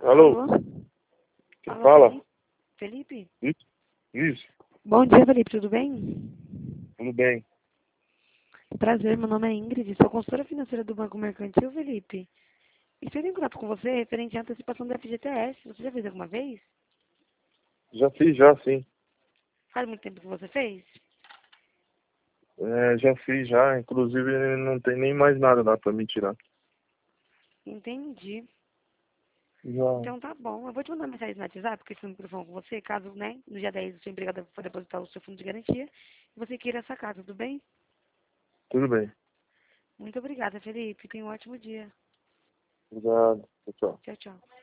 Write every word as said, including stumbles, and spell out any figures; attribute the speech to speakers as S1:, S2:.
S1: Alô?
S2: Alô?
S1: Quem
S2: Alô,
S1: fala?
S2: Felipe?
S1: Isso? Isso.
S2: Bom dia, Felipe, tudo bem?
S1: Tudo bem.
S2: Prazer, meu nome é Ingrid, sou consultora financeira do Banco Mercantil, Felipe. Estou em contato com você referente à antecipação do F G T S. Você já fez alguma vez?
S1: Já fiz, já sim.
S2: Faz muito tempo que você fez?
S1: É, já fiz, já. Inclusive não tem nem mais nada lá pra me tirar.
S2: Entendi.
S1: Já.
S2: Então tá bom. Eu vou te mandar uma mensagem no WhatsApp, porque esse microfone com você, caso, né, no dia dez o seu empregado for depositar o seu fundo de garantia, e você queira sacar, tudo bem?
S1: Tudo bem.
S2: Muito obrigada, Felipe. Tenha um ótimo dia.
S1: Obrigado. Tchau.
S2: Tchau, tchau.